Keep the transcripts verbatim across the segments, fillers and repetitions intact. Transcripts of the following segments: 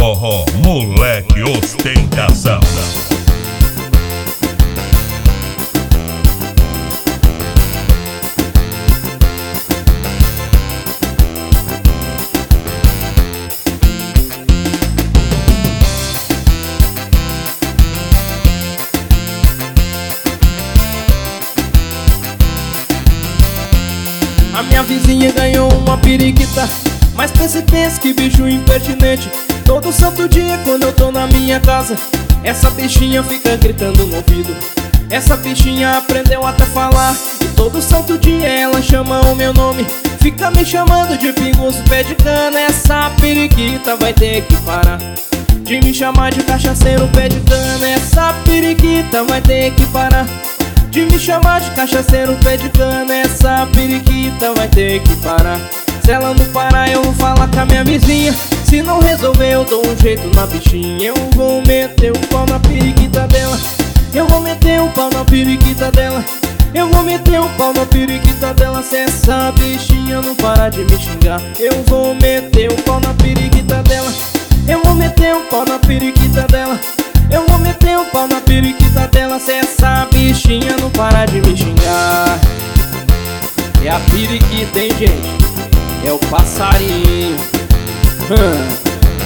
forró, moleque ostentação. A minha vizinha ganhou uma periquita, mas pensa e pensa que bicho impertinente. Todo santo dia quando eu tô na minha casa, essa bichinha fica gritando no ouvido. Essa bichinha aprendeu até falar, e todo santo dia ela chama o meu nome. Fica me chamando de pinguço, pé de cana. Essa periquita vai ter que parar de me chamar de cachaceiro, pé de cana. Essa periquita vai ter que parar de me chamar de cachaceiro, pé de cana. Essa periquita vai ter que parar. Se ela não parar eu vou falar com a minha vizinha. Se não resolver eu dou um jeito na bichinha. Eu vou meter o pau na periquita dela. Eu vou meter o pau na periquita dela. Eu vou meter o pau na periquita dela. Se essa bichinha não parar de me xingar, eu vou meter o pau na periquita dela. Eu vou meter o pau na periquita dela. Eu vou meter o pau na periquita dela. Se essa bichinha não parar de me xingar. É a periquita, hein, gente? É o passarinho. hum.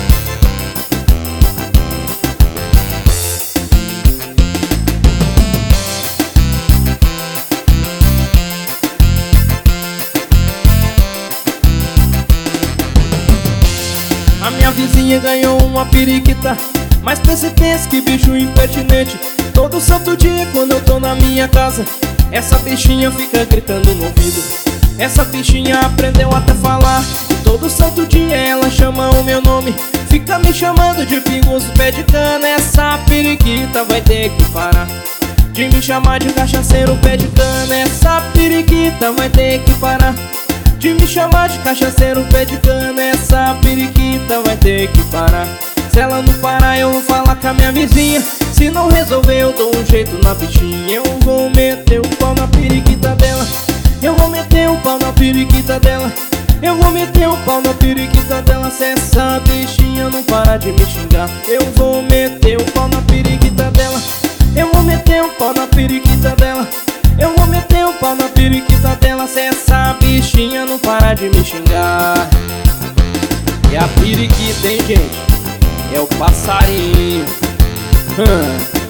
A minha vizinha ganhou uma periquita, mas pensa e pensa que bicho impertinente. Todo santo dia quando eu tô na minha casa, essa bichinha fica gritando no ouvido. Essa bichinha aprendeu até falar, e todo santo dia ela chama o meu nome. Fica me chamando de pinguço, pé de cana. Essa periquita vai ter que parar de me chamar de cachaceiro, pé de cana. Essa periquita vai ter que parar de me chamar de cachaceiro, pé de cana. Essa periquita vai ter que parar. Se ela não parar eu vou falar com a minha vizinha. Se não resolver eu dou um jeito na bichinha. Eu vou meter o pau na periquita dela. Eu vou meter o pau na periquita dela. Eu vou meter o pau na periquita dela. Se essa bichinha não parar de me xingar, eu vou meter o pau na periquita dela. Eu vou meter o pau na periquita dela. Eu vou meter o pau na periquita dela. Se essa bichinha não parar de me xingar. É a periquita, hein, gente? É o passarinho. hum.